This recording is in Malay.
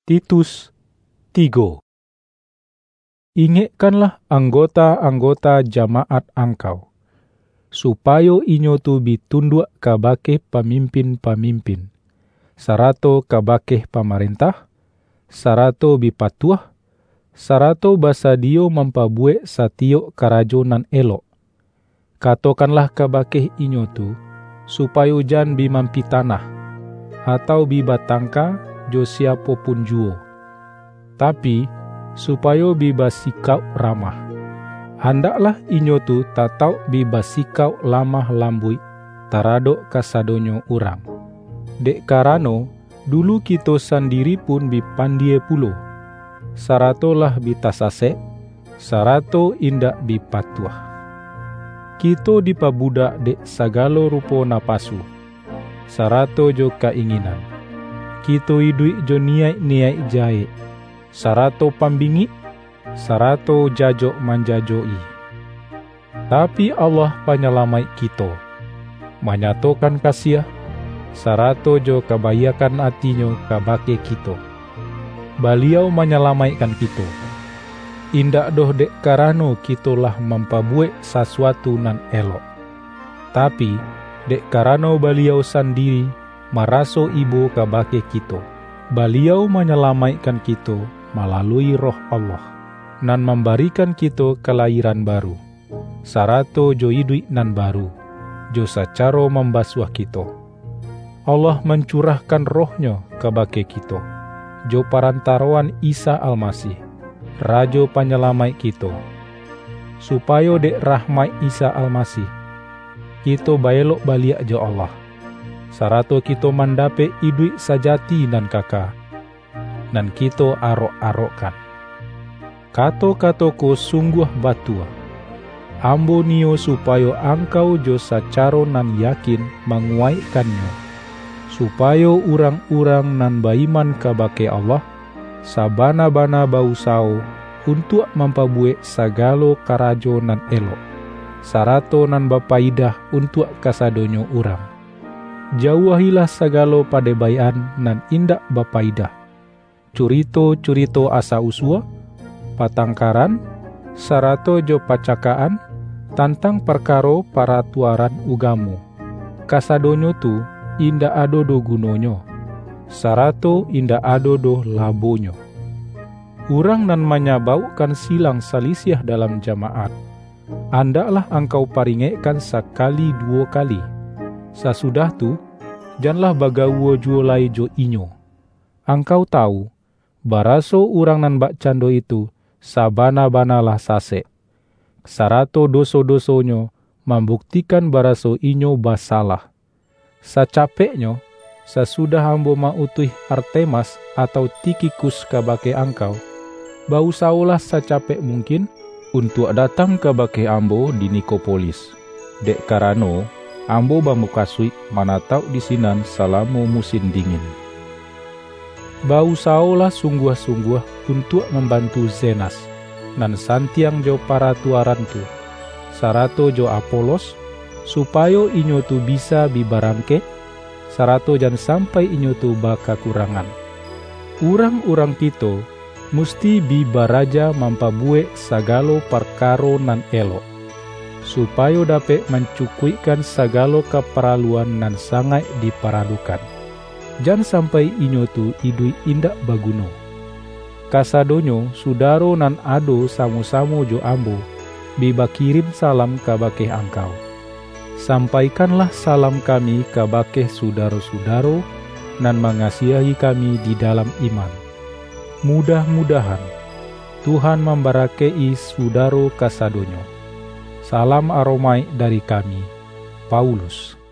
Titus 3. Ingatkanlah anggota-anggota jamaat angkau, supayo inyo tu bitunduk kabake pamimpin-pamimpin, sarato kabake pamarentah, sarato bipatuah, sarato basadio mampabuek satio karajo nan elok. Katokanlah kabake inyo tu, supayo jan bimampi tanah, atau bibatangka jo siapo pun juo. Tapi, supayo bibasikau ramah. Handaklah inyo tu tatau bibasikau lamah lambui, taradok kasadonyo urang. Dek karano, dulu kito sandiri pun bipandie pulo. Sarato lah bitasase, sarato indak bipatuah. Kito dipabudak dek sagalo rupo napasu, sarato jo keinginan. Kito hidup jo niai jae, sarato pambingi, sarato jajo manjajoi. Tapi Allah panyelamai kito, menyatokan kasiah, sarato jo kebayakan atinyo kabake kito. Baliau menyelamaikan kito. Indak doh dek karano kitolah mampabuek sesuatu nan elok. Tapi dek karano baliau sendiri maraso ibo kabake kito. Baliau menyelamaikan kito melalui roh Allah, nan memberikan kito kelahiran baru, sarato jo hidup nan baru, jo sacaro membasuh kito. Allah mencurahkan rohnya kabake kito, jo parantaroan Isa Almasih, Rajo panyelamai kito, supayo dek rahmat Isa Almasih, kito baelok baliak jo Allah, sarato kito mandape hidup sajati nan kaka, nan kito arok-arokkan. Kato-katoko sungguh batua, ambo nio supayo angkau jo sacaro nan yakin menguaikannya, supayo urang-urang nan baiman kabake Allah, sabana-bana bausao untuk mampabuek sagalo karajo nan elok, sarato nan bapaidah untuk kasadonyo urang. Jauhilah sagalo padebayan nan indak bapaidah, curito-curito asa usua, patangkaran, sarato jo pacakaan, tantang perkaro paratuaran ugamu. Kasadonyo tu indak ado do gunonyo, sarato indak ado do labonyo. Urang nan menyabaukan silang salisiah dalam jamaat, andaklah engkau paringekkan sekali dua kali. Sasudah tu, janlah bagawo juolai jo inyo. Engkau tahu, baraso urang nan bak cando itu, sabana-banalah sase. Sarato doso-dosonyo membuktikan baraso inyo basalah. Sacapeknyo, sesudah ambo mautuh Artemas atau Tikikus kabake engkau, bausaulah secapek mungkin untuk datang kabake ambo di Nikopolis. Dek karano, ambo bamukasui manatau di sinan salamo musim dingin. Bausaulah sungguh-sungguh untuk membantu Zenas, nan santiang jo paratuaran tu, sarato jo Apolos, supayo inyo tu bisa bibarangke, sarato jan sampai inyo tu baka kurangan. Urang-urang kito musti bibaraja mampabuek sagalo perkaro nan elok, supayo dapat mencukuikan sagalo keperluan nan sangat diperalukan. Jan sampai inyo tu hidup indak baguno. Kasadonyo sudaro nan ado samo-samo jo ambo, biba kirim salam kabake angkau. Sampaikanlah salam kami kabake sudaro-sudaro nan mengasihi kami di dalam iman. Mudah-mudahan Tuhan memberkati sudaro kasadonyo. Salam aromai dari kami, Paulus.